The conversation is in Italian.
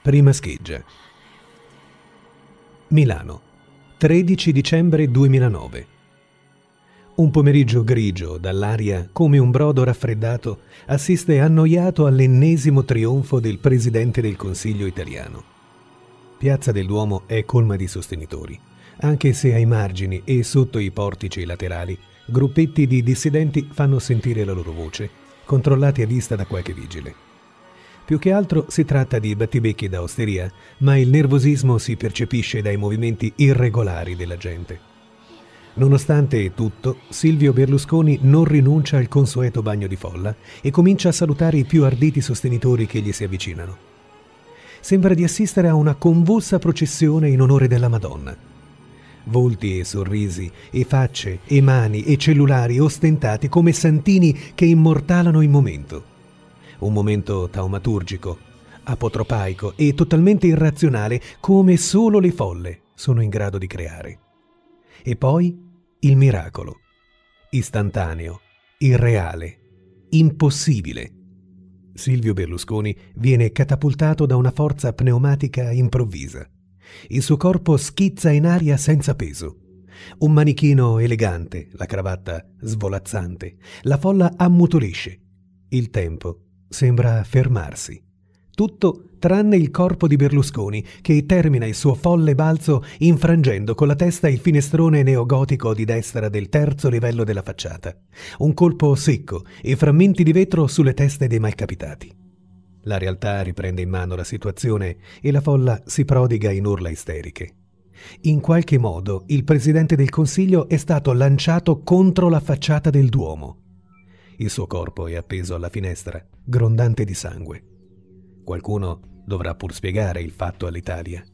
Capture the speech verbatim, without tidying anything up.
Prima scheggia. Milano, tredici dicembre duemilanove. Un pomeriggio grigio, dall'aria come un brodo raffreddato, assiste annoiato all'ennesimo trionfo del Presidente del Consiglio italiano. Piazza del Duomo è colma di sostenitori, anche se ai margini e sotto i portici laterali gruppetti di dissidenti fanno sentire la loro voce, controllati a vista da qualche vigile. Più che altro si tratta di battibecchi da osteria, ma il nervosismo si percepisce dai movimenti irregolari della gente. Nonostante tutto, Silvio Berlusconi non rinuncia al consueto bagno di folla e comincia a salutare i più arditi sostenitori che gli si avvicinano. Sembra di assistere a una convulsa processione in onore della Madonna. Volti e sorrisi, e facce, e mani, e cellulari ostentati come santini che immortalano il momento. Un momento taumaturgico, apotropaico e totalmente irrazionale come solo le folle sono in grado di creare. E poi il miracolo, istantaneo, irreale, impossibile. Silvio Berlusconi viene catapultato da una forza pneumatica improvvisa. Il suo corpo schizza in aria senza peso. Un manichino elegante, la cravatta svolazzante, la folla ammutolisce. Il tempo sembra fermarsi. Tutto tranne il corpo di Berlusconi, che termina il suo folle balzo infrangendo con la testa il finestrone neogotico di destra del terzo livello della facciata. Un colpo secco e frammenti di vetro sulle teste dei malcapitati. La realtà riprende in mano la situazione e la folla si prodiga in urla isteriche. In qualche modo il Presidente del Consiglio è stato lanciato contro la facciata del Duomo. Il suo corpo è appeso alla finestra, grondante di sangue. Qualcuno dovrà pur spiegare il fatto all'Italia.